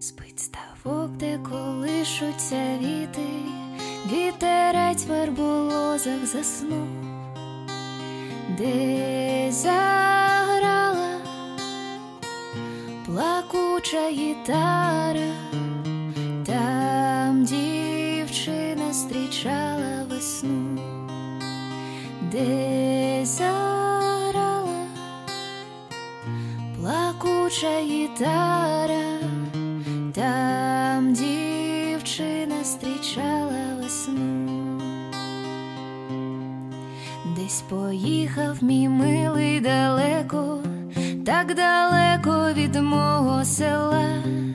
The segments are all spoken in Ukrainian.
Спить ставок, де колишуться віти, вітерець в верболозах заснув, де заграла плакуча гітара, там дівчина зустрічала весну, де заграла плакуча гітара, там дівчина зустрічала весну. Десь поїхав мій милий далеко, так далеко від мого села,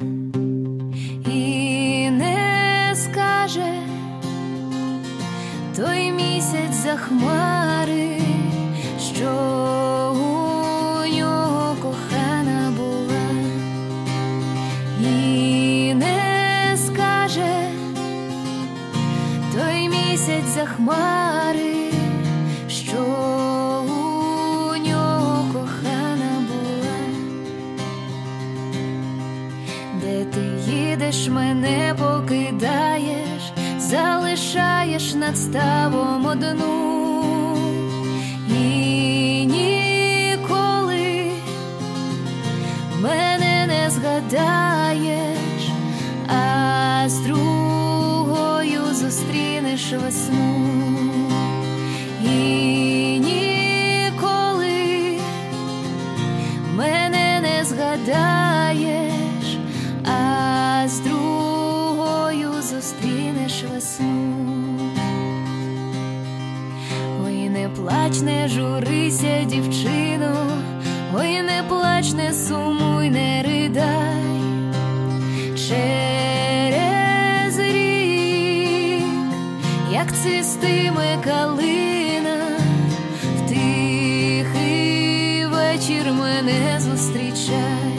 і не скаже той місяць за хмари, що у нього кохана була, і не скаже той місяць за хмари, що у нього кохана була. Де ти їдеш, мене покидаєш, залишаєш над ставом одну, і ніколи мене не згадаєш, а з другою зустрінеш весну. І ніколи мене не згадаєш, а з другою зустрінеш весну. Ой, не плач, не журися, дівчино, ой, не плач, не сумуй, не ридай. Через рік, як цвістиме калина, в тихий вечір мене зустрічай.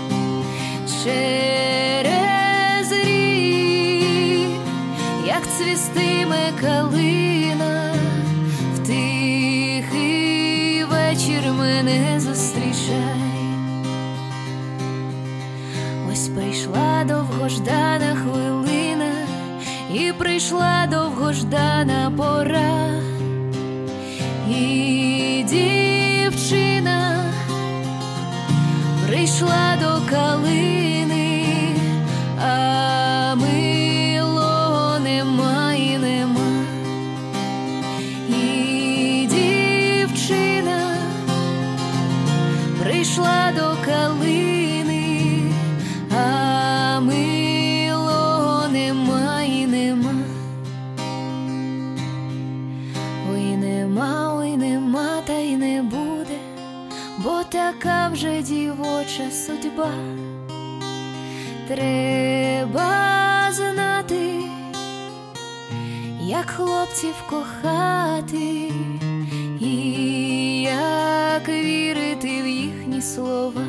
Через рік, як цвістиме калина, в тихий вечір мене зустрічай. Ось прийшла довгождана хвилина, і прийшла довгождана пора, і дівчина прийшла до калини, а милого нема і нема. І дівчина прийшла до калини, а милого нема і нема. Ой, нема, та й не буде, бо така вже дівоча судьба. Треба знати, як хлопців кохати, і як вірити в їхні слова.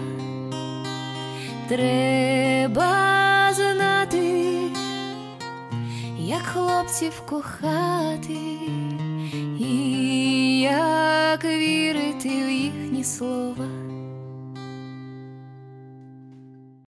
Треба знати, як хлопців кохати, і як вірити в їхні слова.